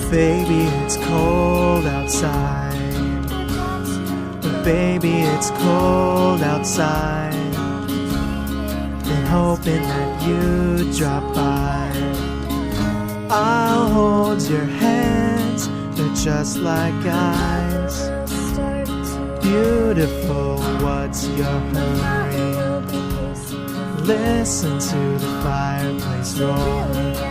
Baby, it's cold outside. But baby, it's cold outside. Been hoping that you'd drop by. I'll hold your hands, they're just like ice. Beautiful, what's your hurry? Listen to the fireplace roar.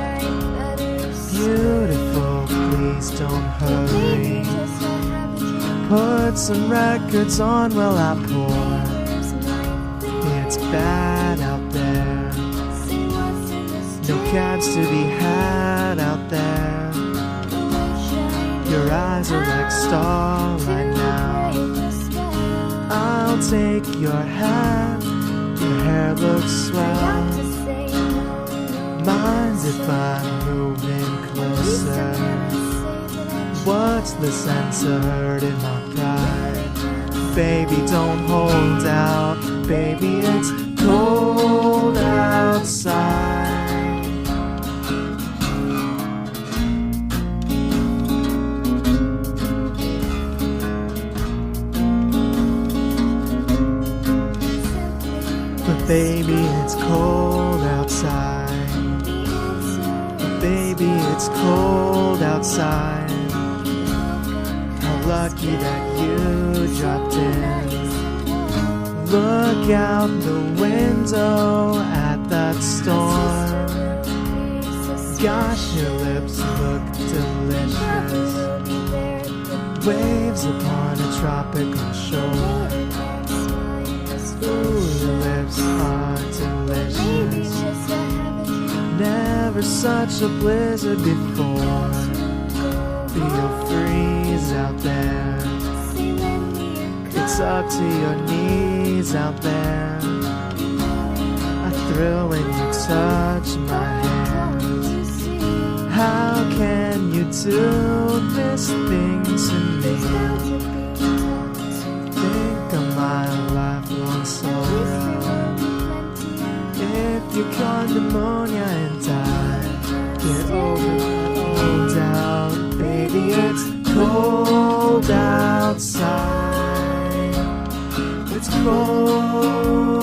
Beautiful, please don't hurry. Put some records on while I pour. It's bad out there. No cabs to be had out there. Your eyes are like starlight now. I'll take your hand. Your hair looks swell. Mind if I'm moving closer? What's the sense of hurting my pride? Baby, don't hold out. Baby, it's cold outside. But baby, it's cold outside. But baby, it's cold outside. How lucky that you dropped in. Look out the window at that storm. Gosh, your lips look delicious. Waves upon a tropical shore. Ooh, your lips are delicious. Never such a blizzard before. Feel freeze out there. It's up to your knees out there. I thrill when you touch my hands. How can you do this thing to me? Think of my lifelong sorrow. If you caught pneumonia and died, get over that old doubt. Baby, it's cold outside. It's cold